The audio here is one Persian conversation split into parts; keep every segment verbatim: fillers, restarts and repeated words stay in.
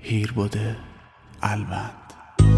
هیر بوده البند.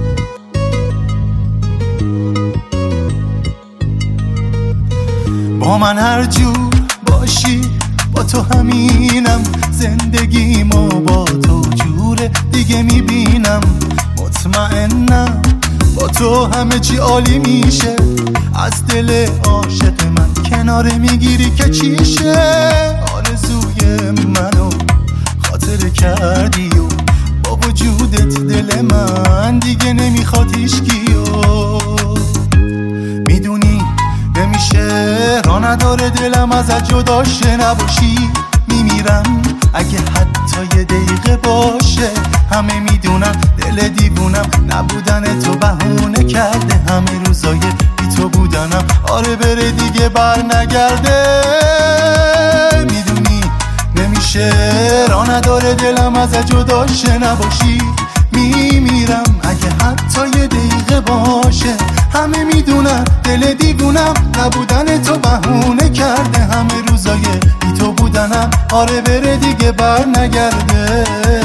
با من هر جور باشی با تو همینم، زندگیمو با تو جوره دیگه میبینم. مطمئنم با تو همه چی عالی میشه، از دل عاشق من کناره میگیری که چیشه. آرزوی منو خاطر کردی و با وجودت دل من دیگه نمیخواد هیچکیو. میدونی نمیشه راه نداره دلم ازت جدا شه، نباشی میمیرم اگه حتی یه دقیقه باشه. همه میدونم دل دیوونم نبودن تو بهونه کرده، همه روزای بی تو بودنم آره بره دیگه بر نگرده. میدونی نمیشه راه نداره دلم ازت جدا شه، نباشی میمیرم اگه حتی یه دقیقه باشه. همه میدونن دل دیوونم نبودن تو بهونه کرده، همه روزای بی تو بودنم آره بره دیگه بر نگرده.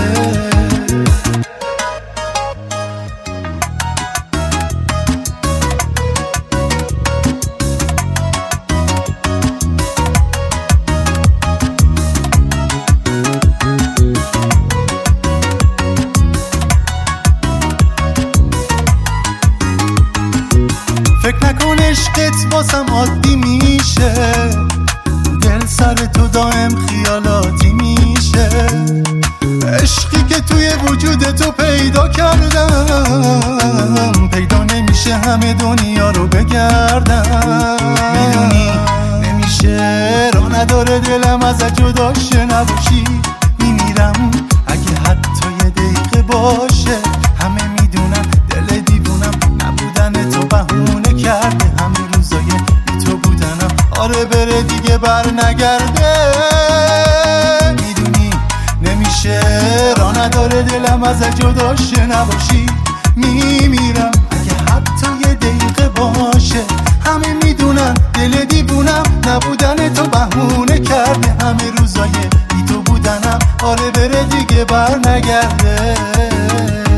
فکر نکن عشقت واسم عادی میشه، دل سر تو دائم خیالاتی میشه. عشقی که توی وجود تو پیدا کردم پیدا نمیشه همه دنیا رو بگردم. میدونی نمیشه راه نداره دلم ازت جدا شه، نباشی میمیرم اگه حتی یه دقیقه باشه. همه میدونن دل دیوونم نبودن تو بهونه کرده، همه روزای بی تو بودنم آره بره دیگه بر نگرده. میدونی نمیشه راه نداره دلم ازت جدا شه، نباشی میمیرم اگه حتی یه دقیقه باشه. همه میدونن دل دیوونم نبودن تو بهونه کرده، همه روزای بی تو بودنم آره بره دیگه بر نگرده.